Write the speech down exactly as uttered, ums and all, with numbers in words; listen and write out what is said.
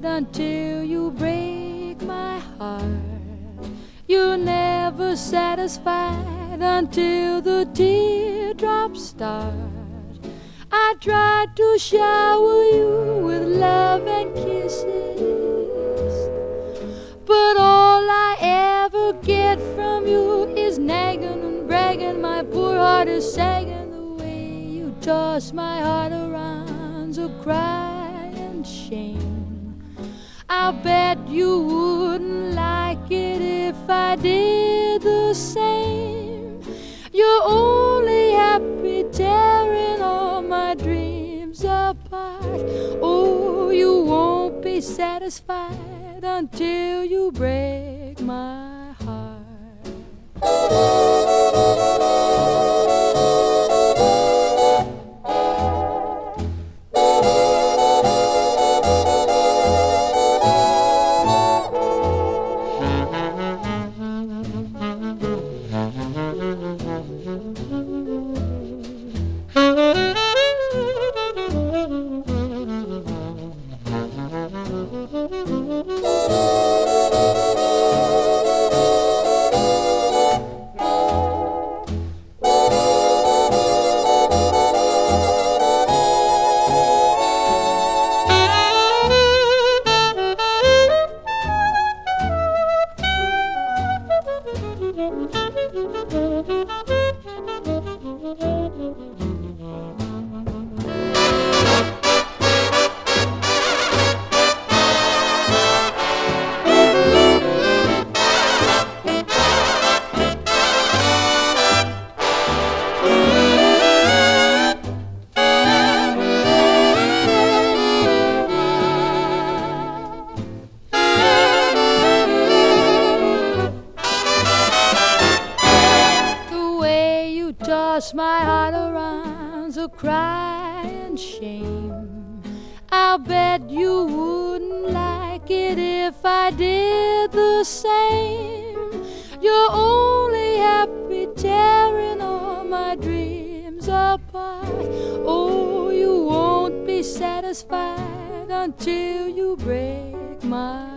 until you break my heart. You're never satisfied until the teardrops start. I tried to shower you with love and kisses, but all I ever get from you is nagging and bragging. My poor heart is sagging. The way you toss my heart around, so cry and shame. I'll bet you wouldn't like it if I did the same. You're only happy tearing all my dreams apart. Oh, you won't be satisfied until you break my heart. Toss my heart around, so cry and shame. I'll bet you wouldn't like it if I did the same. You're only happy tearing all my dreams apart. Oh, you won't be satisfied until you break my